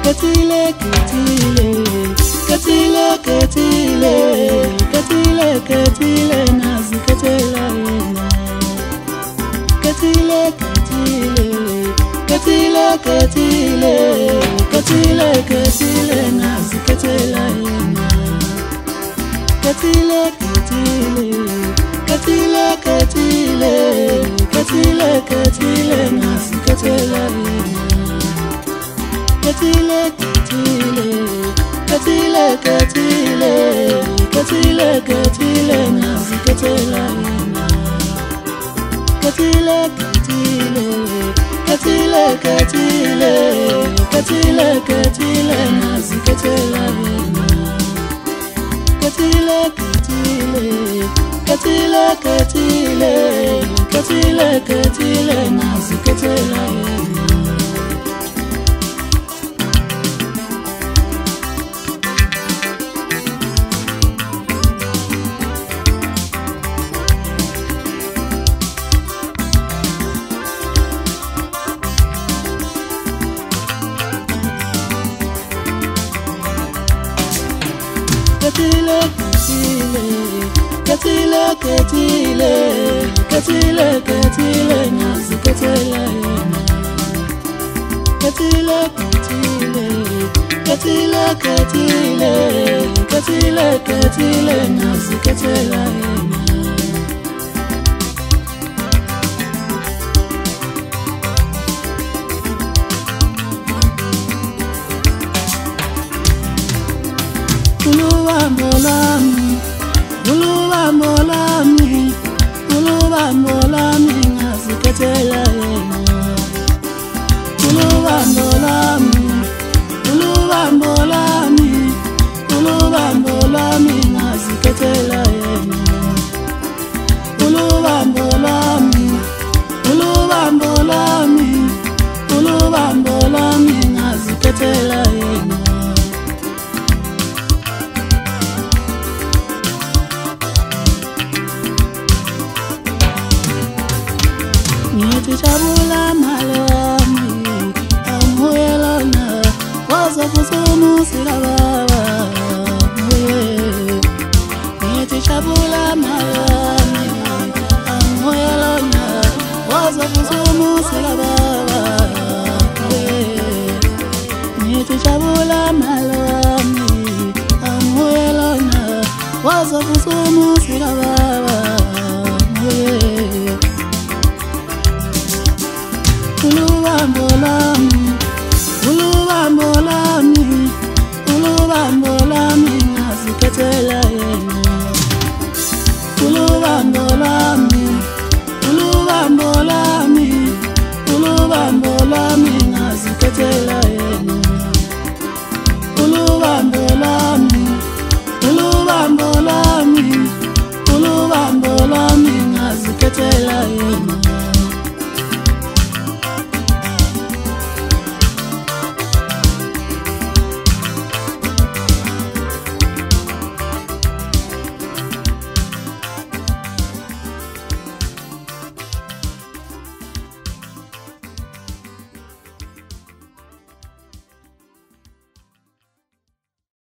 Ketile, nazi ketela yena. Ketile, nazi ketela yena. Ketile, nazi ketela yena. Ketile, nazi ketela yena. Ketile, nazi ketela yena. Ketile, nazi ketela yena. Ketile, nazi ketela yena. Ketile, nazi ketela yena. Molami, nazi ketela yena. Molami, nazi ketela yena. Molami, nazi ketela yena. Chabula malami, amuyelona, waza kusumu silababa. Chabula malami, amuyelona, waza kusumu silababa. Chabula malami, amuyelona, waza kusumu silababa. Molami, nazi ketela.